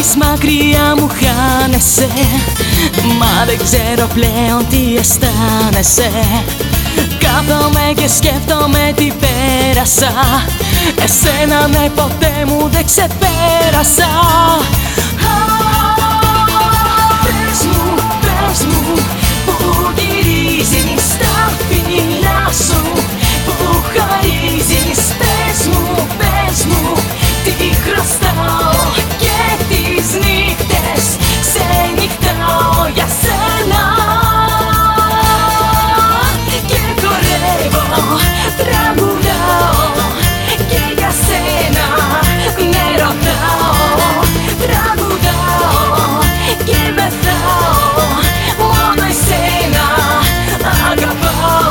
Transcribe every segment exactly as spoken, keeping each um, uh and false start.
φεύγεις μακριά μου χάνεσαι, μα δεν ξέρω πλέον τι αισθάνεσαι. Κάθομαι και σκέφτομαι τι πέρασα, εσένα ναι ποτέ μου δεν ξεπέρασα. Πες μου, πες μου, που γυρίζεις τα φιλιά σου, που χαρίζεις. Πες μου, πες μου, τι χρωστάω και τις νύχτες ξενυχτάω για σένα. Και χορεύω, τραγουδάω και για σένα με ρωτάω. Τραγουδάω και μεθάω, μόνο εσένα αγαπάω.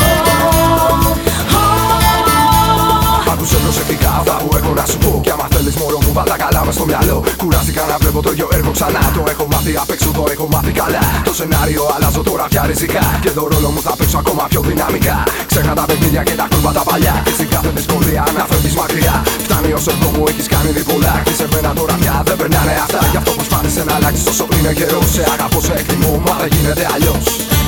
Άκουσε προσεκτικά αυτά που έχω να σου πω, κι άμα θέλεις μωρό μου βάλ' τα καλά μες στο μυαλό. Κουράστηκα να βλέπω το ίδιο έργο ξανά. Το έχω μάθει απ' έξω, το έχω μάθει καλά. Το σενάριο αλλάζω τώρα πια ριζικά, και το ρόλο μου θα παίξω ακόμα πιο δυναμικά. Ξέχα τα παιχνίδια και τα κόλπα τα παλιά, και στην κάθε δυσκολία να φεύγεις μακριά. Φτάνει όσο εδώ μου έχεις κάνει διπολά, και σε μένα τώρα πια δεν περνάνε αυτά. Γι' αυτό προσπάθησε να αλλάξεις όσο είναι καιρός. Σε αγαπώ, σε εκτιμώ, μα δεν γίνεται αλλιώς.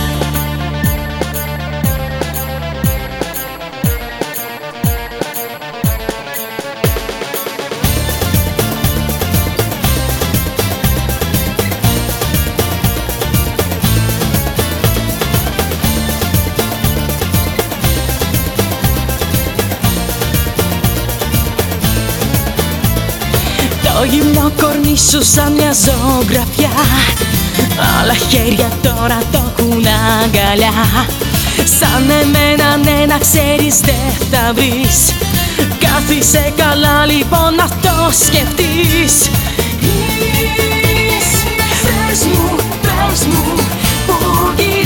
Το γυμνό κορμί σου σαν μια ζωγραφιά, άλλα χέρια τώρα το έχουν αγκαλιά. Σαν εμένα ναι να ξέρεις δεν θα βρεις, κάθισε καλά λοιπόν να το σκεφτείς. Πες μου, πες μου, που